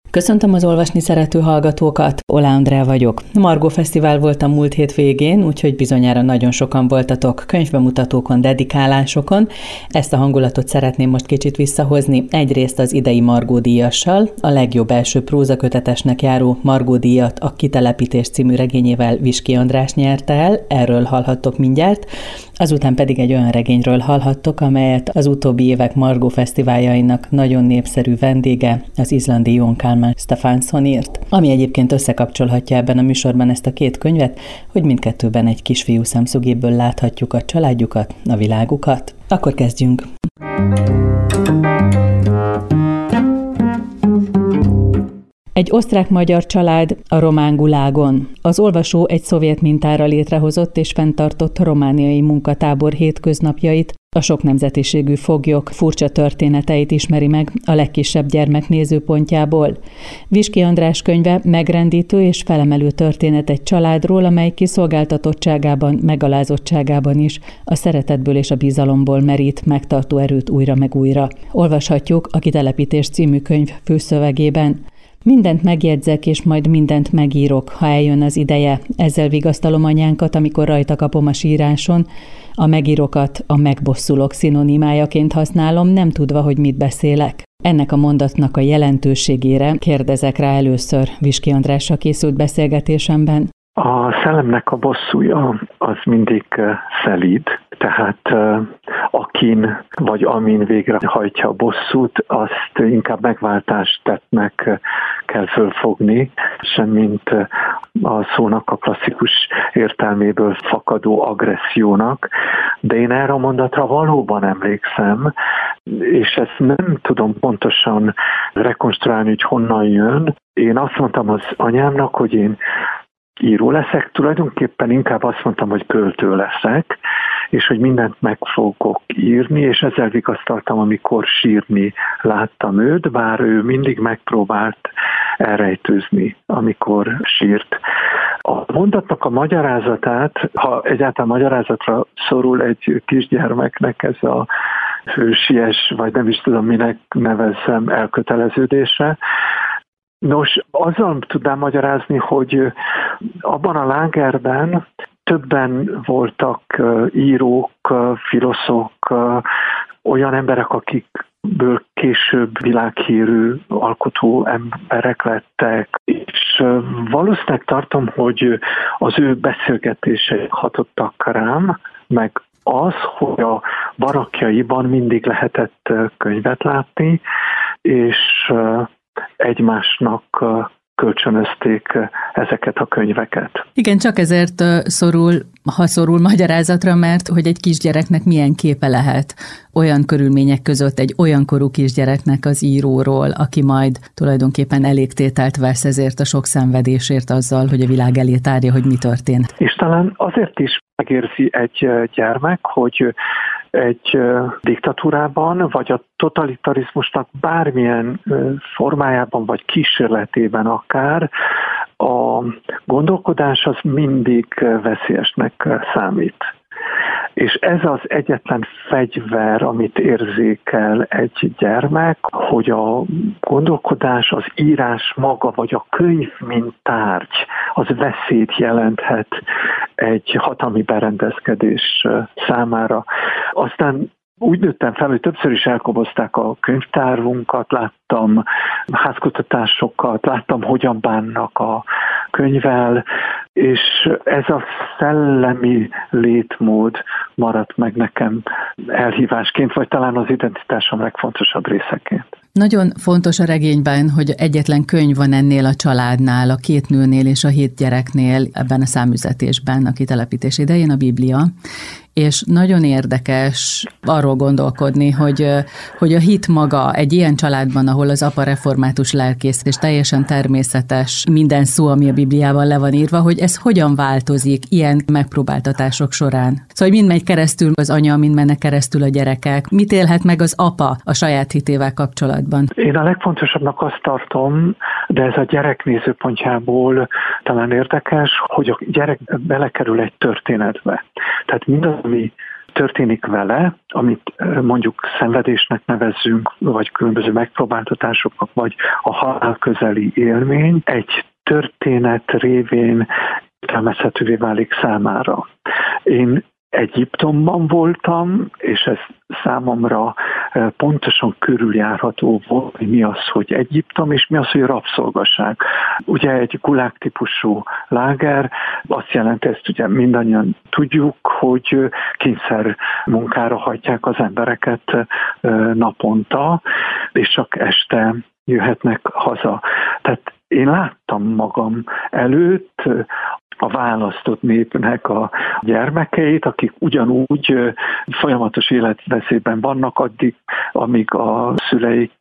Köszöntöm az olvasni szerető hallgatókat, Oláh Andrea vagyok. Margó Fesztivál volt a múlt hét végén, úgyhogy bizonyára nagyon sokan voltatok könyvbemutatókon, dedikálásokon. Ezt a hangulatot szeretném most kicsit visszahozni. Egyrészt az idei Margó díjassal, a legjobb első prózakötetesnek járó Margó díjat a Kitelepítés című regényével Viski András nyerte el, erről hallhattok mindjárt. Azután pedig egy olyan regényről hallhattok, amelyet az utóbbi évek Margó Fesztiváljainak nagyon népszerű vendége, az izlandi Jón Kalman Stefánsson írt, ami egyébként összekapcsolhatja ebben a műsorban ezt a két könyvet, hogy mindkettőben egy kisfiú szemszögéből láthatjuk a családjukat, a világukat. Akkor kezdjünk! Egy osztrák-magyar család a román gulágon. Az olvasó egy szovjet mintára létrehozott és fenntartott romániai munkatábor hétköznapjait, a sok nemzetiségű foglyok furcsa történeteit ismeri meg a legkisebb gyermek nézőpontjából. Viski András könyve megrendítő és felemelő történet egy családról, amely kiszolgáltatottságában, megalázottságában is a szeretetből és a bizalomból merít megtartó erőt újra meg újra. Olvashatjuk a Kitelepítés című könyv főszövegében. Mindent megjegyzek, és majd mindent megírok, ha eljön az ideje. Ezzel vigasztalom anyánkat, amikor rajta kapom a síráson. A megírokat a megbosszulok szinonimájaként használom, nem tudva, hogy mit beszélek. Ennek a mondatnak a jelentőségére kérdezek rá először Viski Andrással készült beszélgetésemben. A szellemnek a bosszúja az mindig szelíd, tehát akin vagy amin végrehajtja a bosszút, azt inkább megváltást tettnek kell fölfogni, semmint a szónak a klasszikus értelméből fakadó agressziónak. De én erre a mondatra valóban emlékszem, és ezt nem tudom pontosan rekonstruálni, hogy honnan jön. Én azt mondtam az anyámnak, hogy én író leszek, tulajdonképpen inkább azt mondtam, hogy költő leszek, és hogy mindent meg fogok írni, és ezzel vigasztaltam, amikor sírni láttam őt, bár ő mindig megpróbált elrejtőzni, amikor sírt. A mondatnak a magyarázatát, ha egyáltalán magyarázatra szorul egy kisgyermeknek ez a hősies, vagy nem is tudom minek nevezzem, elköteleződése, nos, azzal tudnám magyarázni, hogy abban a lágerben többen voltak írók, filozófok, olyan emberek, akikből később világhírű alkotó emberek lettek, és valószínűleg tartom, hogy az ő beszélgetései hatottak rám, meg az, hogy a barakjaiban mindig lehetett könyvet látni, és egymásnak kölcsönözték ezeket a könyveket. Igen, csak ezért szorul magyarázatra, mert hogy egy kisgyereknek milyen képe lehet olyan körülmények között egy olyan korú kisgyereknek az íróról, aki majd tulajdonképpen elégtételt vesz ezért a sok szenvedésért azzal, hogy a világ elé tárja, hogy mi történt. És talán azért is megérzi egy gyermek, hogy egy diktatúrában, vagy a totalitarizmusnak bármilyen formájában, vagy kísérletében akár, a gondolkodás az mindig veszélyesnek számít. És ez az egyetlen fegyver, amit érzékel egy gyermek, hogy a gondolkodás, az írás maga, vagy a könyv, mint tárgy, az veszélyt jelenthet egy hatalmi berendezkedés számára. Aztán úgy nőttem fel, hogy többször is elkobozták a könyvtárunkat, láttam házkutatásokat, láttam, hogyan bánnak a könyvvel, és ez a szellemi létmód maradt meg nekem elhívásként, vagy talán az identitásom legfontosabb részeként. Nagyon fontos a regényben, hogy egyetlen könyv van ennél a családnál, a 2 nőnél és a 7 gyereknél ebben a számüzetésben, a kitelepítés idején, a Biblia, és nagyon érdekes arról gondolkodni, hogy a hit maga egy ilyen családban, ahol az apa református lelkész, és teljesen természetes minden szó, ami a Bibliában le van írva, hogy ez hogyan változik ilyen megpróbáltatások során. Szóval mind megy keresztül az anya, mind mennek keresztül a gyerekek. Mit élhet meg az apa a saját hitével kapcsolatban? Én a legfontosabbnak azt tartom, de ez a gyerek nézőpontjából talán érdekes, hogy a gyerek belekerül egy történetbe. Tehát mindaz, ami történik vele, amit mondjuk szenvedésnek nevezzünk, vagy különböző megpróbáltatásoknak, vagy a halál közeli élmény, egy történet révén értelmezhetővé válik számára. Én Egyiptomban voltam, és ez számomra pontosan körüljárható volt, hogy mi az, hogy Egyiptom, és mi az, hogy rabszolgaság. Ugye egy gulág típusú láger, azt jelenti, ezt ugye mindannyian tudjuk, hogy kényszer munkára hagyják az embereket naponta, és csak este jöhetnek haza. Tehát én láttam magam előtt a választott népnek a gyermekeit, akik ugyanúgy folyamatos életveszélyben vannak addig, amíg a szüleik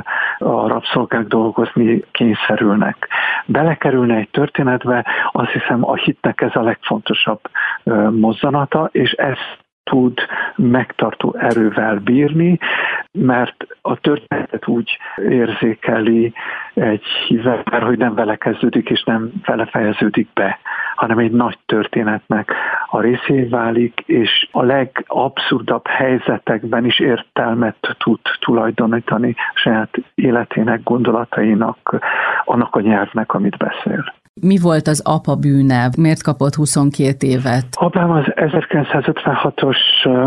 a rabszolgák dolgozni kényszerülnek. Belekerülne egy történetbe, azt hiszem a hitnek ez a legfontosabb mozzanata, és ezt tud megtartó erővel bírni, mert a történetet úgy érzékeli egy hívő, hogy nem vele kezdődik és nem vele fejeződik be, hanem egy nagy történetnek a részévé válik, és a legabszurdabb helyzetekben is értelmet tud tulajdonítani saját életének, gondolatainak, annak a nyelvnek, amit beszél. Mi volt az apa bűne? Miért kapott 22 évet? Apám az 1956-os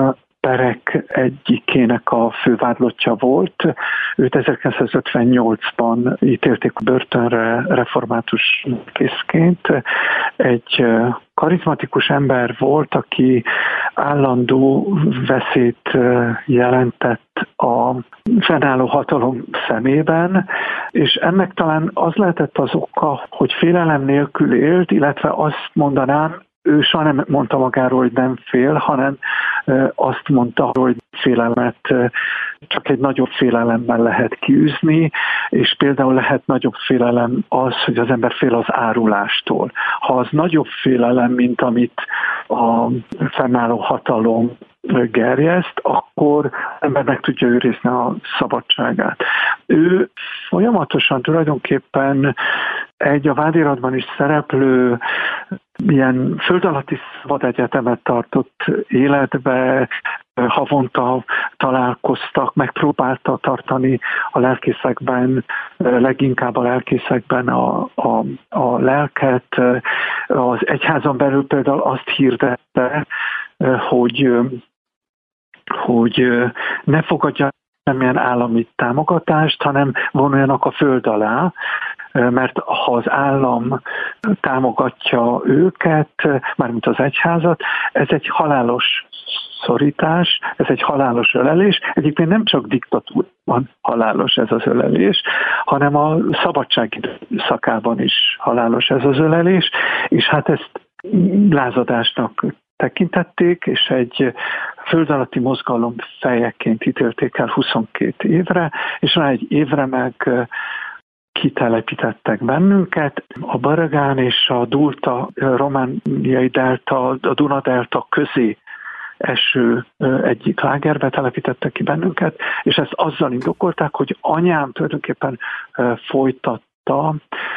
perek egyikének a fővádlottja volt. Őt 1958-ban ítélték börtönre református készként. Egy karizmatikus ember volt, aki állandó veszélyt jelentett a fennálló hatalom szemében, és ennek talán az lehetett az oka, hogy félelem nélkül élt, illetve azt mondanám, ő soha nem mondta magáról, hogy nem fél, hanem azt mondta, hogy félelmet csak egy nagyobb félelemmel lehet kiűzni, és például lehet nagyobb félelem az, hogy az ember fél az árulástól. Ha az nagyobb félelem, mint amit a fennálló hatalom gerjeszt, akkor az ember meg tudja őrizni a szabadságát. Ő folyamatosan tulajdonképpen egy a vádiratban is szereplő ilyen föld alatti szabadegyetemet tartott életbe, havonta találkoztak, megpróbálta tartani a lelkészekben, leginkább a lelkészekben a lelket. Az egyházon belül például azt hirdette, hogy ne fogadja semmilyen állami támogatást, hanem vonuljanak a föld alá, mert ha az állam támogatja őket, mármint az egyházat, ez egy halálos szorítás, ez egy halálos ölelés. Egyébként nem csak diktatúrban halálos ez az ölelés, hanem a szabadság időszakában is halálos ez az ölelés, és hát ezt lázadásnak tekintették, és egy föld alatti mozgalom fejeként ítélték el 22 évre, és rá egy évre meg kitelepítettek bennünket. A Baragán és a Dulta romániai delta, a Duna delta közé eső egyik lágerbe telepítettek ki bennünket, és ezt azzal indokolták, hogy anyám tulajdonképpen folytatta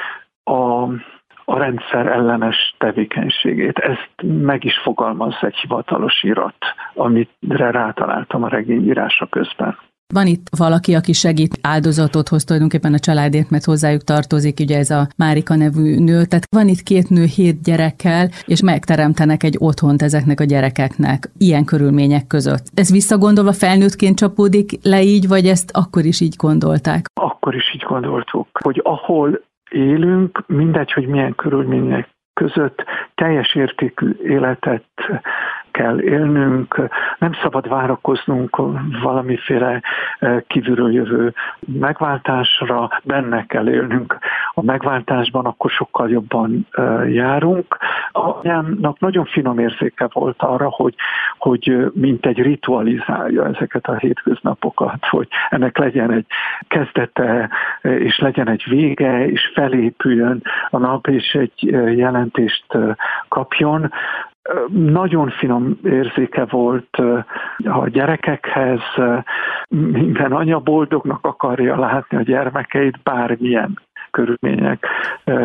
a rendszer ellenes tevékenységét. Ezt meg is fogalmazza egy hivatalos irat, amire rátaláltam a regényírása közben. Van itt valaki, aki segít, áldozatot hoz tulajdonképpen a családért, mert hozzájuk tartozik, ugye ez a Márika nevű nő. Tehát van itt 2 nő 7 gyerekkel, és megteremtenek egy otthont ezeknek a gyerekeknek ilyen körülmények között. Ez visszagondolva felnőttként csapódik le így, vagy ezt akkor is így gondolták? Akkor is így gondoltuk, hogy ahol élünk, mindegy, hogy milyen körülmények között teljes értékű életet kell élnünk, nem szabad várakoznunk valamiféle kívülről jövő megváltásra, benne kell élnünk. A megváltásban akkor sokkal jobban járunk. Anyámnak nagyon finom érzéke volt arra, hogy mint egy ritualizálja ezeket a hétköznapokat, hogy ennek legyen egy kezdete, és legyen egy vége, és felépüljön a nap, és egy jelentést kapjon. Nagyon finom érzéke volt a gyerekekhez, minden anya boldognak akarja látni a gyermekeit bármilyen körülmények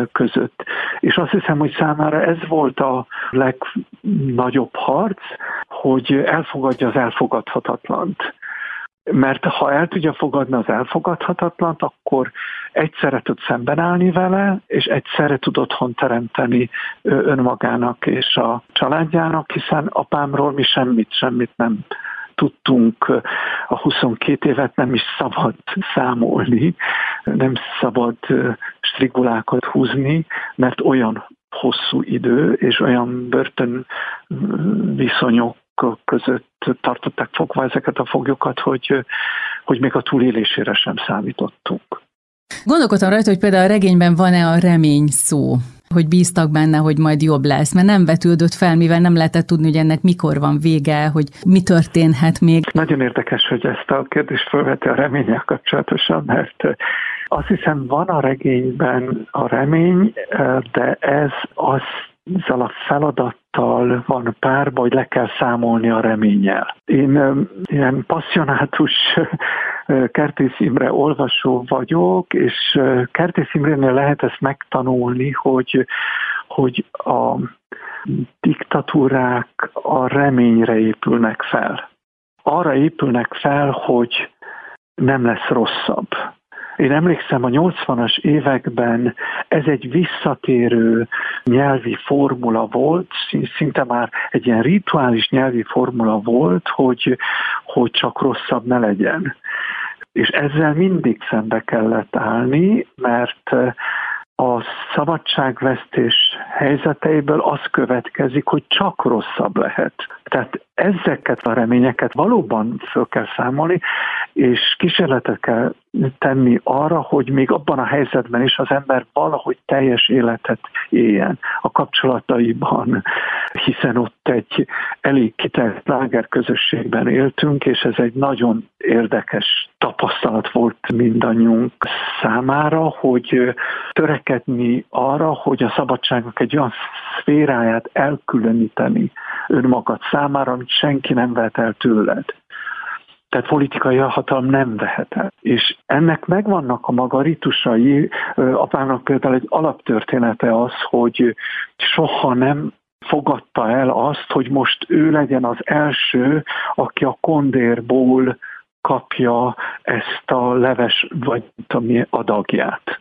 között. És azt hiszem, hogy számára ez volt a legnagyobb harc, hogy elfogadja az elfogadhatatlant. Mert ha el tudja fogadni az elfogadhatatlant, akkor egyszerre tud szemben állni vele, és egyszerre tud otthon teremteni önmagának és a családjának, hiszen apámról mi semmit nem tudtunk, a 22 évet nem is szabad számolni, nem szabad strigulákat húzni, mert olyan hosszú idő és olyan börtön viszonyok között tartották fogva ezeket a foglyokat, hogy még a túlélésére sem számítottunk. Gondolkodtam rajta, hogy például a regényben van-e a remény szó, hogy bíztak benne, hogy majd jobb lesz, mert nem vetődött fel, mivel nem lehetett tudni, hogy ennek mikor van vége, hogy mi történhet még. Nagyon érdekes, hogy ezt a kérdést felveti a reménnyel kapcsolatosan, mert azt hiszem van a regényben a remény, de ez azzal a feladattal van párba, hogy le kell számolni a reménnyel. Én ilyen passzionátus Kertész Imre olvasó vagyok, és Kertész Imrénél lehet ezt megtanulni, hogy a diktatúrák a reményre épülnek fel. Arra épülnek fel, hogy nem lesz rosszabb. Én emlékszem, a 80-as években ez egy visszatérő nyelvi formula volt, szinte már egy ilyen rituális nyelvi formula volt, hogy csak rosszabb ne legyen. És ezzel mindig szembe kellett állni, mert a szabadságvesztés helyzeteiből az következik, hogy csak rosszabb lehet. Tehát ezeket a reményeket valóban föl kell számolni, és kísérletet kell tenni arra, hogy még abban a helyzetben is az ember valahogy teljes életet éljen a kapcsolataiban, hiszen ott egy elég kitelt lágerközösségben éltünk, és ez egy nagyon érdekes tapasztalat volt mindannyiunk számára, hogy törekedni arra, hogy a szabadságnak egy olyan szféráját elkülöníteni önmagad számára, amit senki nem vehet el tőled. Tehát politikai hatalom nem vehet el. És ennek megvannak a maga ritusai. Apámnak például egy alaptörténete az, hogy soha nem fogadta el azt, hogy most ő legyen az első, aki a kondérból kapja ezt a leves vagy adagját.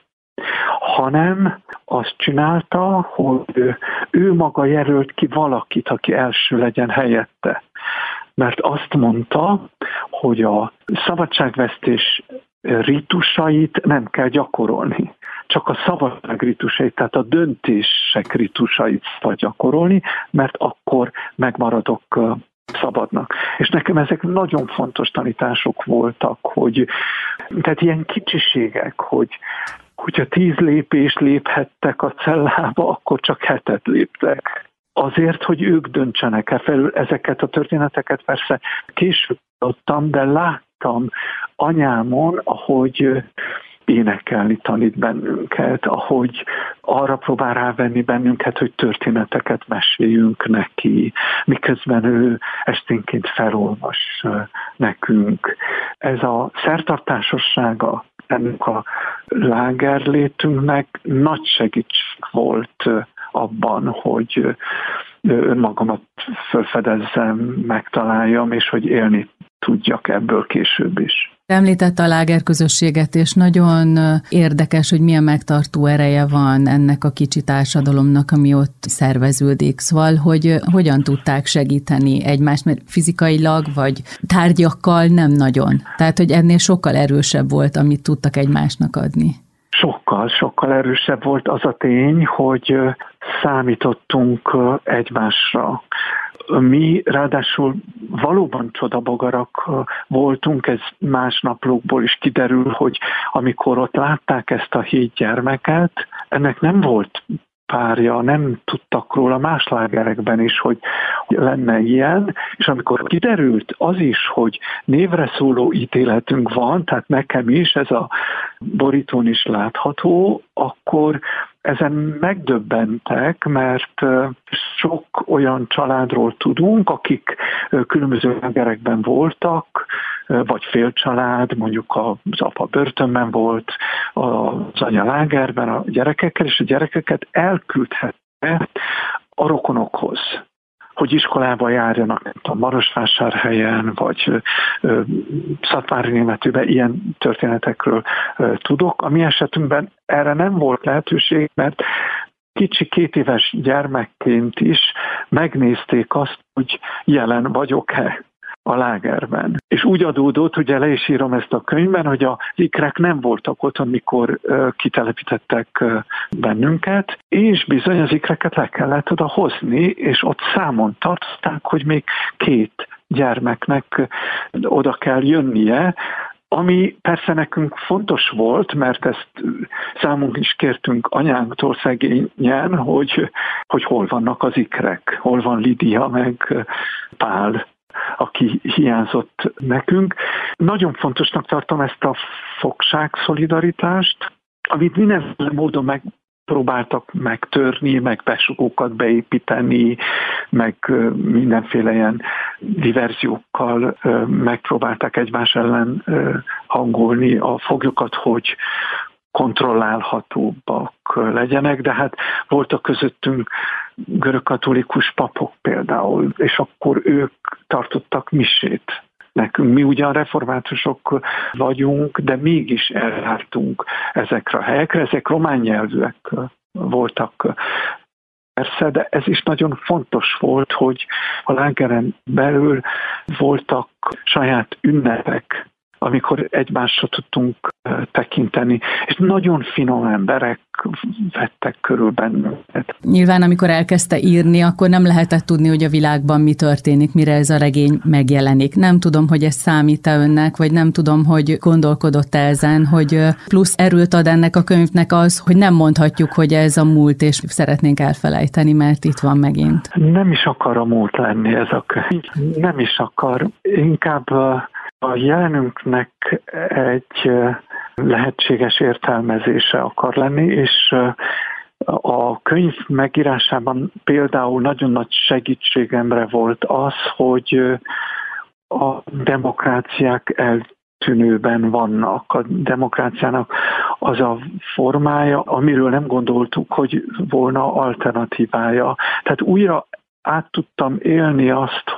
Hanem azt csinálta, hogy ő maga jelölt ki valakit, aki első legyen helyette. Mert azt mondta, hogy a szabadságvesztés ritusait nem kell gyakorolni. Csak a szabadság ritusait, tehát a döntések ritusait szabad gyakorolni, mert akkor megmaradok szabadnak. És nekem ezek nagyon fontos tanítások voltak, tehát ilyen kicsiségek, hogyha 10 lépést léphettek a cellába, akkor csak 7 léptek. Azért, hogy ők döntsenek el felül ezeket a történeteket, persze később tudtam, de láttam anyámon, ahogy énekelni tanít bennünket, ahogy arra próbál rávenni bennünket, hogy történeteket meséljünk neki, miközben ő esténként felolvas nekünk. Ez a szertartásossága ennek a lágerlétünknek nagy segítség volt abban, hogy önmagamat felfedezzem, megtaláljam, és hogy élni tudjak ebből később is. Említette a lágerközösséget, és nagyon érdekes, hogy milyen megtartó ereje van ennek a kicsi társadalomnak, ami ott szerveződik. Szóval, hogy hogyan tudták segíteni egymást, mert fizikailag vagy tárgyakkal nem nagyon. Tehát, hogy ennél sokkal erősebb volt, amit tudtak egymásnak adni. Sokkal erősebb volt az a tény, hogy számítottunk egymásra. Mi ráadásul valóban csodabogarak voltunk, ez más naplókból is kiderül, hogy amikor ott látták ezt a 7 gyermeket, ennek nem volt párja, nem tudtak róla más lágerekben is, hogy lenne ilyen, és amikor kiderült az is, hogy névre szóló ítéletünk van, tehát nekem is, ez a borítón is látható, akkor ezen megdöbbentek, mert sok olyan családról tudunk, akik különböző lágerekben voltak, vagy félcsalád, mondjuk az apa börtönben volt, az anya lágerben a gyerekekkel, és a gyerekeket elküldhette a rokonokhoz, hogy iskolába járjanak a Marosvásárhelyen, vagy Szatmári-Németőben, ilyen történetekről tudok. A mi esetünkben erre nem volt lehetőség, mert kicsi 2 éves gyermekként is megnézték azt, hogy jelen vagyok-e a lágerben. És úgy adódott, ugye le is írom ezt a könyvben, hogy az ikrek nem voltak ott, amikor kitelepítettek bennünket, és bizony az ikreket le kellett oda hozni, és ott számon tartották, hogy még 2 gyermeknek oda kell jönnie, ami persze nekünk fontos volt, mert ezt számunk is kértünk anyánktól szegényen, hogy hol vannak az ikrek, hol van Lidia meg Pál, aki hiányzott nekünk. Nagyon fontosnak tartom ezt a fogságszolidaritást, amit mindenféle módon megpróbáltak megtörni, meg besugókat beépíteni, meg mindenféle ilyen diverziókkal megpróbálták egymás ellen hangolni a foglyokat, hogy kontrollálhatóbbak legyenek, de hát voltak közöttünk görögkatolikus papok például, és akkor ők tartottak misét nekünk. Mi ugyan reformátusok vagyunk, de mégis eljártunk ezekre a helyekre, ezek román nyelvűek voltak. Persze, de ez is nagyon fontos volt, hogy a lágeren belül voltak saját ünnepek, amikor egymásra tudtunk tekinteni, és nagyon finom emberek vettek körül bennünket. Nyilván, amikor elkezdte írni, akkor nem lehetett tudni, hogy a világban mi történik, mire ez a regény megjelenik. Nem tudom, hogy ez számít-e önnek, vagy nem tudom, hogy gondolkodott ezen, hogy plusz erőt ad ennek a könyvnek az, hogy nem mondhatjuk, hogy ez a múlt, és szeretnénk elfelejteni, mert itt van megint. Nem is akar a múlt lenni ez a könyv. Nem is akar. Inkább a jelenünknek egy lehetséges értelmezése akar lenni, és a könyv megírásában például nagyon nagy segítségemre volt az, hogy a demokráciák eltűnőben vannak. A demokráciának az a formája, amiről nem gondoltuk, hogy volna alternatívája. Tehát újra át tudtam élni azt,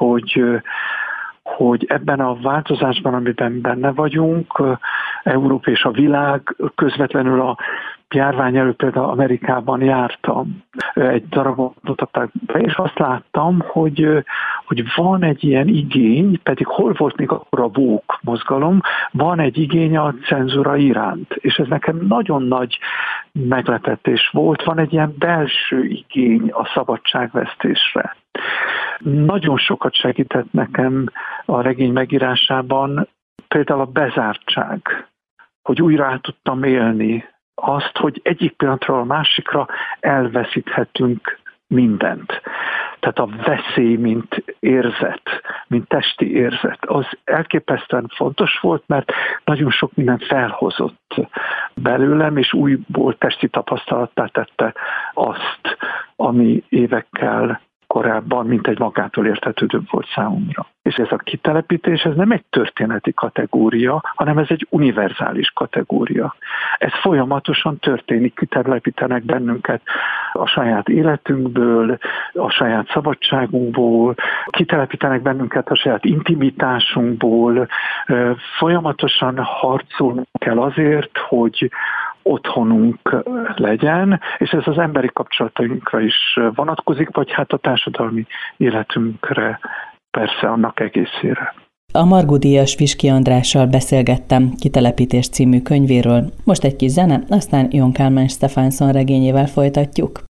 hogy ebben a változásban, amiben benne vagyunk, Európa és a világ, közvetlenül a járvány előtt például Amerikában jártam, egy darabot mutatták be, és azt láttam, hogy van egy ilyen igény, pedig hol volt még akkor a woke mozgalom, van egy igény a cenzúra iránt, és ez nekem nagyon nagy meglepetés volt, van egy ilyen belső igény a szabadságvesztésre. Nagyon sokat segített nekem a regény megírásában például a bezártság, hogy újra át tudtam élni azt, hogy egyik pillanatról a másikra elveszíthetünk mindent. Tehát a veszély, mint érzet, mint testi érzet, az elképesztően fontos volt, mert nagyon sok mindent felhozott belőlem, és újból testi tapasztalattá tette azt, ami évekkel korábban, mint egy magától értetődő volt számomra. És ez a kitelepítés, ez nem egy történeti kategória, hanem ez egy univerzális kategória. Ez folyamatosan történik, kitelepítenek bennünket a saját életünkből, a saját szabadságunkból, kitelepítenek bennünket a saját intimitásunkból, folyamatosan harcolnunk kell azért, hogy otthonunk legyen, és ez az emberi kapcsolatainkra is vonatkozik, vagy hát a társadalmi életünkre, persze annak egészére. A Margó-díjas Viski Andrással beszélgettem Kitelepítés című könyvéről. Most egy kis zene, aztán John Kálmán Stefánsson regényével folytatjuk.